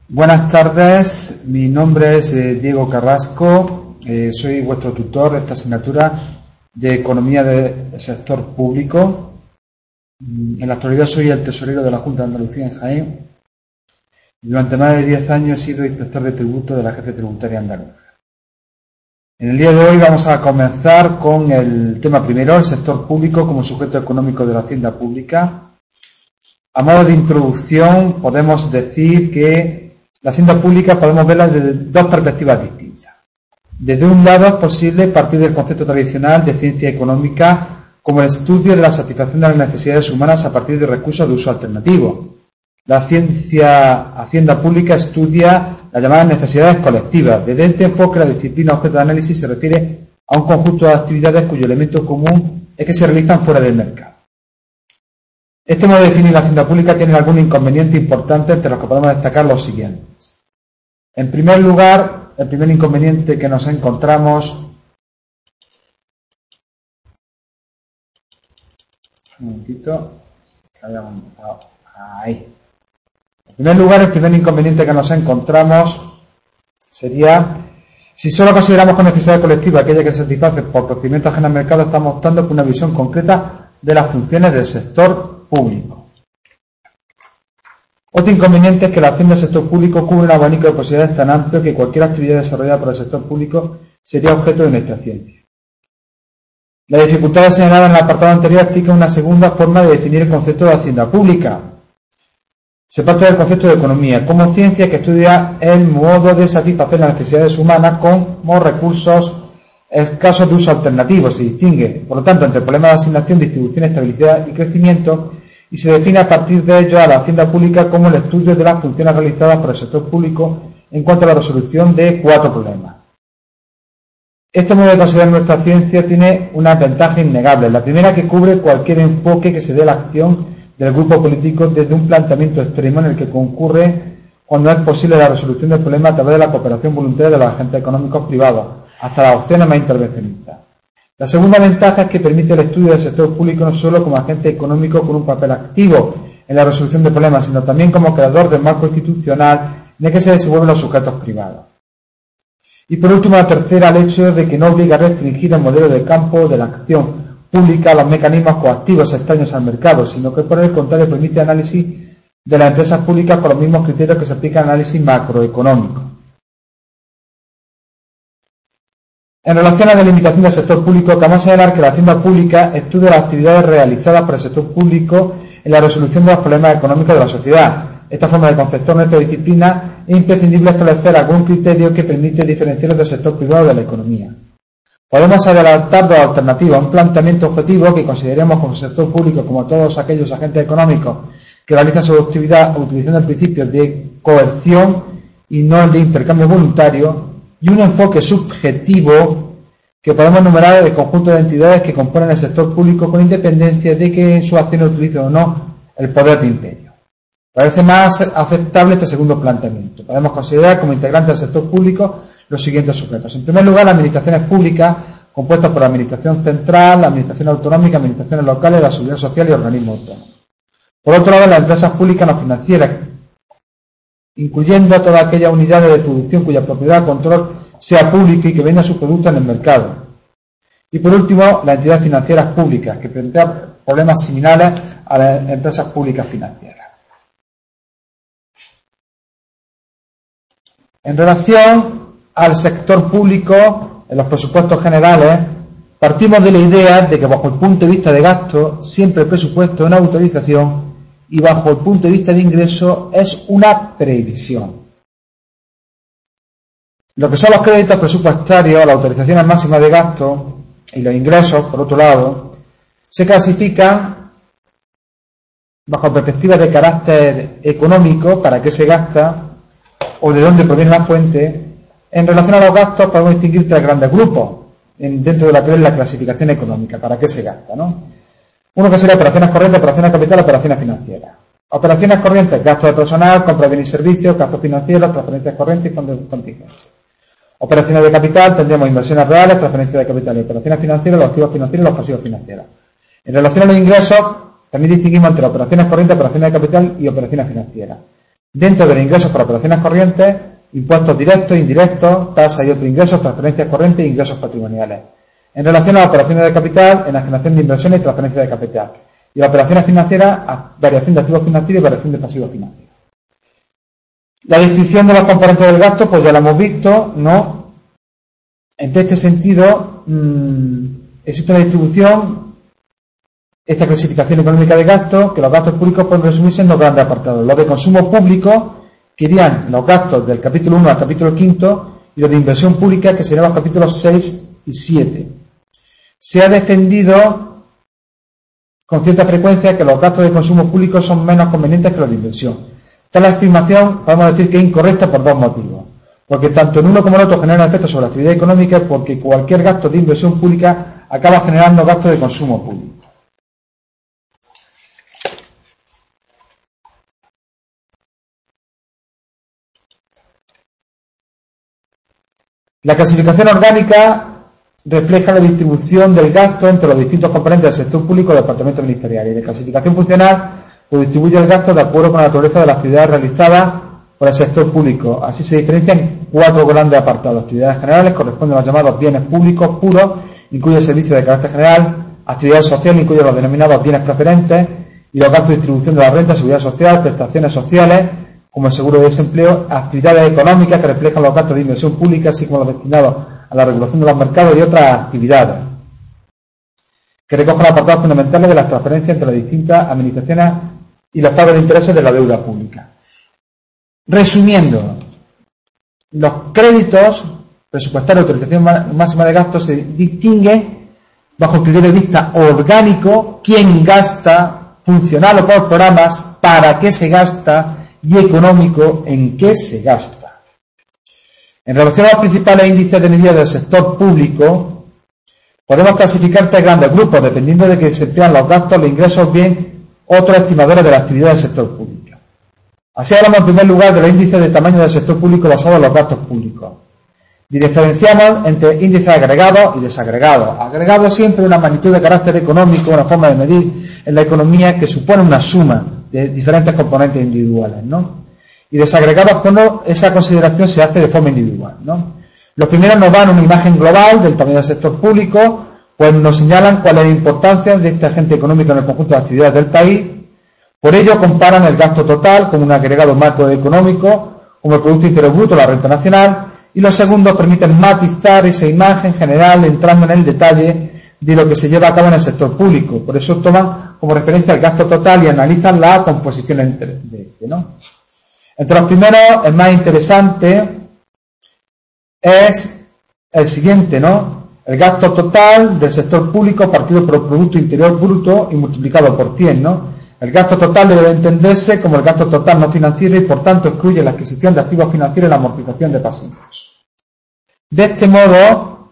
Buenas tardes, mi nombre es Diego Carrasco, soy vuestro tutor de esta asignatura de Economía del Sector Público. En la actualidad soy el tesorero de la Junta de Andalucía en Jaén. Durante más de 10 años he sido inspector de tributo de la Agencia Tributaria Andaluza. En el día de hoy vamos a comenzar con el tema primero, el sector público como sujeto económico de la hacienda pública. A modo de introducción podemos decir que la hacienda pública podemos verla desde dos perspectivas distintas. Desde un lado es posible partir del concepto tradicional de ciencia económica como el estudio de la satisfacción de las necesidades humanas a partir de recursos de uso alternativo. La hacienda pública estudia las llamadas necesidades colectivas. Desde este enfoque, la disciplina objeto de análisis se refiere a un conjunto de actividades cuyo elemento común es que se realizan fuera del mercado. Este modo de definir la hacienda pública tiene algún inconveniente importante, entre los que podemos destacar los siguientes. En primer lugar, el primer inconveniente que nos encontramos el primer inconveniente que nos encontramos sería: si solo consideramos con necesidad colectiva aquella que se satisface por procedimientos ajenos al mercado, estamos optando por una visión concreta de las funciones del sector público. Otro inconveniente es que la hacienda del sector público cubre un abanico de posibilidades tan amplio que cualquier actividad desarrollada por el sector público sería objeto de nuestra ciencia. La dificultad señalada en el apartado anterior explica una segunda forma de definir el concepto de hacienda pública. Se parte del concepto de economía como ciencia que estudia el modo de satisfacer las necesidades humanas como recursos escasos de uso alternativo. Se distingue, por lo tanto, entre problemas de asignación, distribución, estabilidad y crecimiento, y se define a partir de ello a la hacienda pública como el estudio de las funciones realizadas por el sector público en cuanto a la resolución de 4 problemas. Este modo de considerar nuestra ciencia tiene una ventaja innegable. La primera, que cubre cualquier enfoque que se dé a la acción del grupo político desde un planteamiento extremo en el que concurre cuando es posible la resolución del problema a través de la cooperación voluntaria de los agentes económicos privados, hasta las opciones más intervencionistas. La segunda ventaja es que permite el estudio del sector público no solo como agente económico con un papel activo en la resolución de problemas, sino también como creador del marco institucional en el que se desenvuelven los sujetos privados. Y por último, la tercera, el hecho de que no obliga a restringir el modelo de campo de la acción pública a los mecanismos coactivos extraños al mercado, sino que por el contrario permite análisis de las empresas públicas con los mismos criterios que se aplican al análisis macroeconómico. En relación a la delimitación del sector público, acabamos de señalar que la hacienda pública estudia las actividades realizadas por el sector público en la resolución de los problemas económicos de la sociedad. Esta forma de conceptuar nuestra disciplina es imprescindible establecer algún criterio que permite diferenciarlos del sector privado de la economía. Podemos adelantar dos alternativas: un planteamiento objetivo que consideremos como sector público como todos aquellos agentes económicos que realizan su actividad utilizando el principio de coerción y no el de intercambio voluntario, y un enfoque subjetivo que podemos enumerar el conjunto de entidades que componen el sector público con independencia de que en su acción utilicen o no el poder de imperio. Parece más aceptable este segundo planteamiento. Podemos considerar como integrantes del sector público los siguientes sujetos. En primer lugar, las administraciones públicas, compuestas por la administración central, la administración autonómica, administraciones locales, la seguridad social y organismos autónomos. Por otro lado, las empresas públicas no financieras, incluyendo a todas aquellas unidades de producción cuya propiedad o control sea público y que vendan sus productos en el mercado. Y por último, las entidades financieras públicas, que plantean problemas similares a las empresas públicas financieras. En relación al sector público, en los presupuestos generales, partimos de la idea de que bajo el punto de vista de gasto, siempre el presupuesto es una autorización y bajo el punto de vista de ingreso es una previsión. Lo que son los créditos presupuestarios, las autorizaciones máximas de gasto y los ingresos, por otro lado, se clasifican bajo perspectivas de carácter económico, para qué se gasta o de dónde proviene la fuente. En relación a los gastos podemos distinguir 3 grandes grupos dentro de la que es la clasificación económica, para qué se gasta, ¿no? Uno que sería operaciones corrientes, operaciones de capital, operaciones financieras. Operaciones corrientes: gastos de personal, compra de bienes y servicios, gastos financieros, transferencias corrientes y fondos contingentes. Operaciones de capital: tendremos inversiones reales, transferencias de capital, y operaciones financieras, los activos financieros y los pasivos financieros. En relación a los ingresos, también distinguimos entre operaciones corrientes, operaciones de capital y operaciones financieras. dentro de los ingresos por operaciones corrientes, impuestos directos, indirectos, tasas y otros ingresos, transferencias corrientes e ingresos patrimoniales. En relación a las operaciones de capital, enajenación de inversiones y transferencia de capital. Y las operaciones financieras, variación de activos financieros y variación de pasivos financieros. La distinción de los componentes del gasto, pues ya lo hemos visto, ¿no? En este sentido, existe una distribución, esta clasificación económica de gastos, que los gastos públicos pueden resumirse en dos grandes apartados. Los de consumo público, que irían los gastos del capítulo 1 al capítulo 5, y los de inversión pública, que serían los capítulos 6 y 7. Se ha defendido con cierta frecuencia que los gastos de consumo público son menos convenientes que los de inversión. Tal afirmación podemos decir que es incorrecta por dos motivos. Porque tanto en uno como en otro generan efectos sobre la actividad económica, porque cualquier gasto de inversión pública acaba generando gastos de consumo público. La clasificación orgánica refleja la distribución del gasto entre los distintos componentes del sector público y del departamento ministerial. Y la clasificación funcional pues distribuye el gasto de acuerdo con la naturaleza de las actividades realizadas por el sector público. Así se diferencian 4 grandes apartados. Actividades generales corresponden a los llamados bienes públicos puros, incluye servicios de carácter general. Actividad social incluye los denominados bienes preferentes y los gastos de distribución de la renta, seguridad social, prestaciones sociales, como el seguro de desempleo, actividades económicas que reflejan los gastos de inversión pública, así como los destinados a la regulación de los mercados y otras actividades, que recogen apartados fundamentales de las transferencias entre las distintas administraciones y los pagos de intereses de la deuda pública. Resumiendo, los créditos presupuestarios de autorización máxima de gastos se distinguen bajo el criterio de vista orgánico, quién gasta, funcional o por programas, para qué se gasta, y económico, en qué se gasta. En relación a los principales índices de medida del sector público, podemos clasificar 3 grandes grupos, dependiendo de que se emplean los gastos, los ingresos, bien otros estimadores de la actividad del sector público. Así hablamos en primer lugar de los índices de tamaño del sector público basados en los gastos públicos. Diferenciamos entre índices agregados y desagregados. Agregados siempre una magnitud de carácter económico, una forma de medir en la economía que supone una suma de diferentes componentes individuales, ¿no? Y desagregados cuando esa consideración se hace de forma individual, ¿no? Los primeros nos dan una imagen global del tamaño del sector público, pues nos señalan cuál es la importancia de este agente económico en el conjunto de actividades del país. Por ello comparan el gasto total como un agregado macroeconómico, como el Producto Interior Bruto, la renta nacional, y los segundos permiten matizar esa imagen general entrando en el detalle de lo que se lleva a cabo en el sector público. Por eso toman como referencia el gasto total y analizan la composición de este, ¿no? Entre los primeros, el más interesante es el siguiente, ¿no? El gasto total del sector público partido por el Producto Interior Bruto y multiplicado por 100, ¿no? El gasto total debe entenderse como el gasto total no financiero y por tanto excluye la adquisición de activos financieros y la amortización de pasivos. De este modo,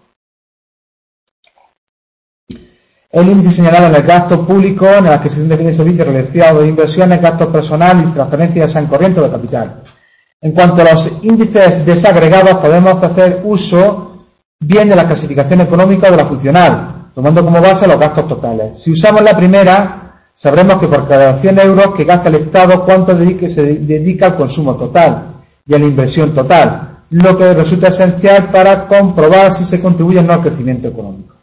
el índice señalado en el gasto público, en la adquisición de bienes y servicios realizados de inversiones, gastos personales y transferencias sean corrientes o de capital. En cuanto a los índices desagregados, podemos hacer uso bien de la clasificación económica o de la funcional, tomando como base los gastos totales. Si usamos la primera, sabremos que por cada 100 euros que gasta el Estado, cuánto se dedica al consumo total y a la inversión total, lo que resulta esencial para comprobar si se contribuye o no al crecimiento económico.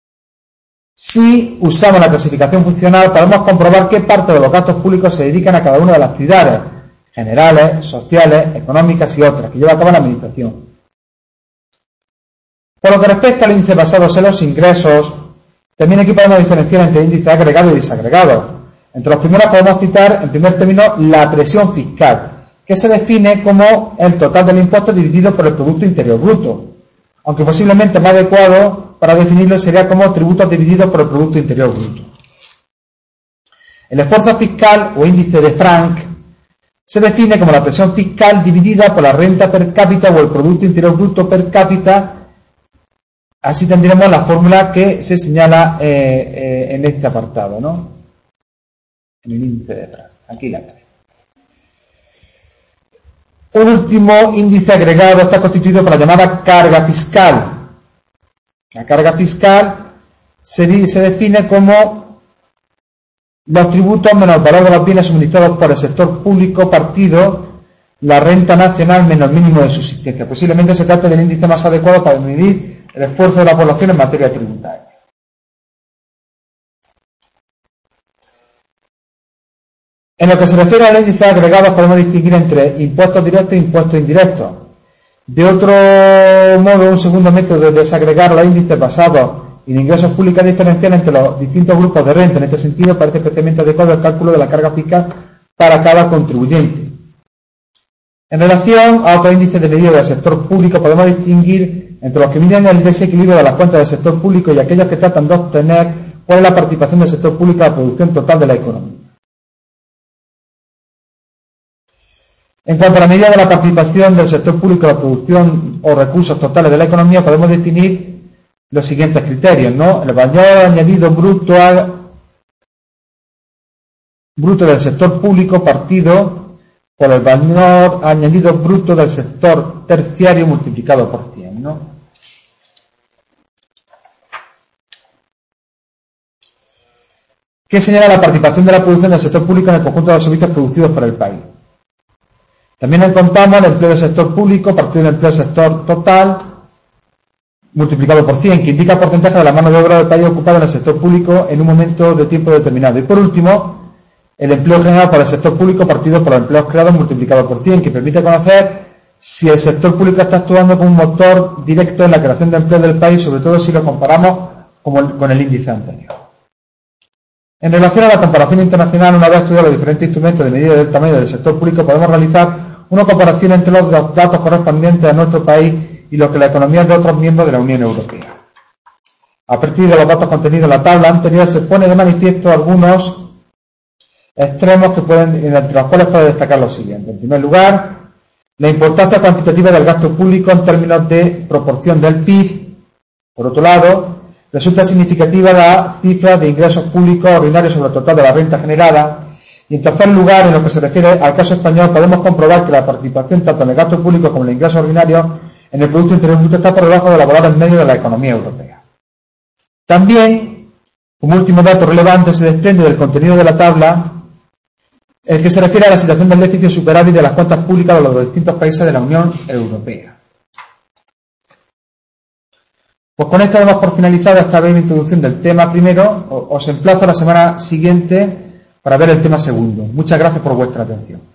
Si usamos la clasificación funcional, podemos comprobar qué parte de los gastos públicos se dedican a cada una de las actividades generales, sociales, económicas y otras que lleva a cabo la administración. Por lo que respecta al índice basados en los ingresos, también aquí podemos diferenciar entre índices agregados y desagregados. Entre los primeros podemos citar, en primer término, la presión fiscal, que se define como el total del impuesto dividido por el Producto Interior Bruto, aunque posiblemente más adecuado para definirlo sería como tributos divididos por el Producto Interior Bruto. El esfuerzo fiscal o índice de Frank se define como la presión fiscal dividida por la renta per cápita o el Producto Interior Bruto per cápita. Así tendremos la fórmula que se señala en este apartado, ¿no? En el índice de Frank. Aquí la tenemos. Un último índice agregado está constituido por la llamada carga fiscal. La carga fiscal se define como los tributos menos el valor de los bienes suministrados por el sector público partido la renta nacional menos el mínimo de subsistencia. Posiblemente se trate del índice más adecuado para medir el esfuerzo de la población en materia tributaria. En lo que se refiere a los índices agregados, podemos distinguir entre impuestos directos e impuestos indirectos. De otro modo, un segundo método de desagregar los índices basados en ingresos públicos es diferenciar entre los distintos grupos de renta. En este sentido, parece especialmente adecuado el cálculo de la carga fiscal para cada contribuyente. En relación a otros índices de medida del sector público, podemos distinguir entre los que miden el desequilibrio de las cuentas del sector público y aquellos que tratan de obtener cuál es la participación del sector público en la producción total de la economía. En cuanto a la medida de la participación del sector público en la producción o recursos totales de la economía, podemos definir los siguientes criterios, ¿no? El valor añadido bruto del sector público partido por el valor añadido bruto del sector terciario multiplicado por 100, ¿no? ¿Qué señala la participación de la producción del sector público en el conjunto de los servicios producidos por el país? También encontramos el empleo del sector público partido del empleo del sector total multiplicado por 100, que indica el porcentaje de la mano de obra del país ocupada en el sector público en un momento de tiempo determinado. Y por último, el empleo generado por el sector público partido por los empleos creados multiplicado por 100, que permite conocer si el sector público está actuando como un motor directo en la creación de empleo del país, sobre todo si lo comparamos con el índice anterior. En relación a la comparación internacional, una vez estudiado los diferentes instrumentos de medida del tamaño del sector público, podemos realizar una comparación entre los datos correspondientes a nuestro país y los que la economía de otros miembros de la Unión Europea. A partir de los datos contenidos en la tabla anterior se pone de manifiesto algunos extremos entre los cuales puede destacar los siguientes. En primer lugar, la importancia cuantitativa del gasto público en términos de proporción del PIB. Por otro lado, resulta significativa la cifra de ingresos públicos ordinarios sobre el total de la renta generada. Y en tercer lugar, en lo que se refiere al caso español, podemos comprobar que la participación tanto en el gasto público como en el ingreso ordinario en el Producto Interior Bruto está por debajo de los valores medios de la economía europea. También, como último dato relevante, se desprende del contenido de la tabla el que se refiere a la situación del déficit superávit de las cuentas públicas de los distintos países de la Unión Europea. Pues con esto damos por finalizada esta breve introducción del tema primero. Os emplazo a la semana siguiente para ver el tema segundo. Muchas gracias por vuestra atención.